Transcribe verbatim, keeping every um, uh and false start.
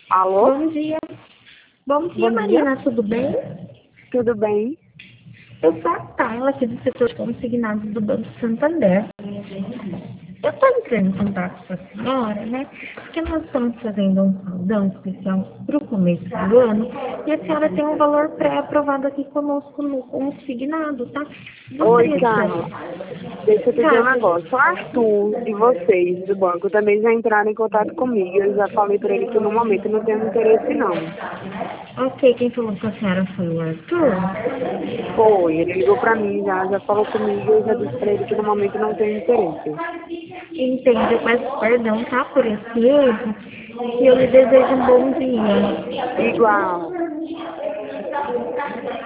Alô? Bom dia. Bom dia, Bom dia. Marina, tudo bem? Tudo bem? Eu sou a Carla, aqui do setor de consignados do Banco Santander. Eu estou entrando em contato com a senhora, né? Porque nós estamos fazendo um saldão especial para o começo do ano e a senhora tem um valor pré-aprovado aqui conosco no consignado, tá? Oi, Gostaria de Carla. Deixa eu saber. te dizer um Tá, negócio. O Arthur e vocês do banco também já entraram em contato comigo. Eu já falei para ele que no momento não tenho interesse, não. ok, quem falou com a senhora foi o Arthur? Foi, ele ligou para mim já, já falou comigo e eu já disse para ele que no momento não tenho interesse. Entendo, eu peço perdão, tá, por esse erro e eu lhe desejo um bom dia. Igual.